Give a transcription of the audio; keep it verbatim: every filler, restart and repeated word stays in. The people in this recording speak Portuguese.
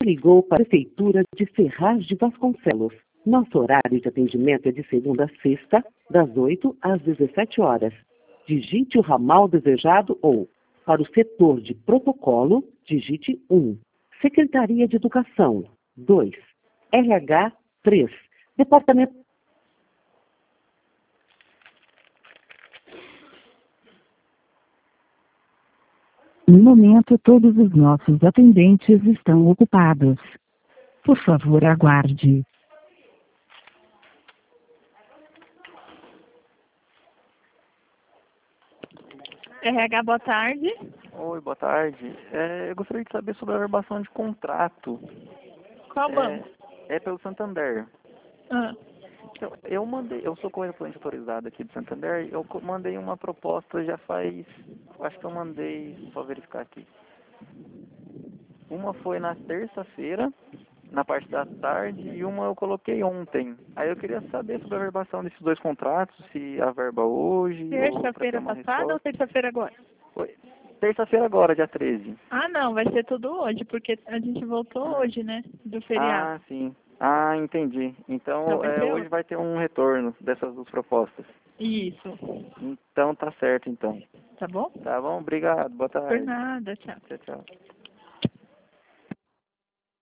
Ligou para a Prefeitura de Ferraz de Vasconcelos. Nosso horário de atendimento é de segunda a sexta, das oito às dezessete horas. Digite o ramal desejado ou, para o setor de protocolo, digite um. Secretaria de Educação, dois. R H, três. Departamento... No momento, todos os nossos atendentes estão ocupados. Por favor, aguarde. R H, boa tarde. Oi, boa tarde. É, eu gostaria de saber sobre a verbação de contrato. Qual é, banco? É pelo Santander. Ah, Eu, eu mandei, eu sou correspondente autorizado aqui do Santander, eu co- mandei uma proposta já faz, acho que eu mandei, só verificar aqui. Uma foi na terça-feira, na parte da tarde, e uma eu coloquei ontem. Aí eu queria saber sobre a verbação desses dois contratos, se a verba hoje, ou pra ter terça-feira uma passada ou resposta. terça-feira agora? Foi terça-feira agora, dia treze. Ah, não, vai ser tudo hoje, porque a gente voltou hoje, né, do feriado. Ah, sim. Ah, entendi. Então Então, vai é, ser hoje hoje. vai ter um retorno dessas duas propostas. Isso, Então, tá certo, então. tá bom? Tá bom? Obrigado. Boa Por tarde. nada, tchau. Tchau, tchau.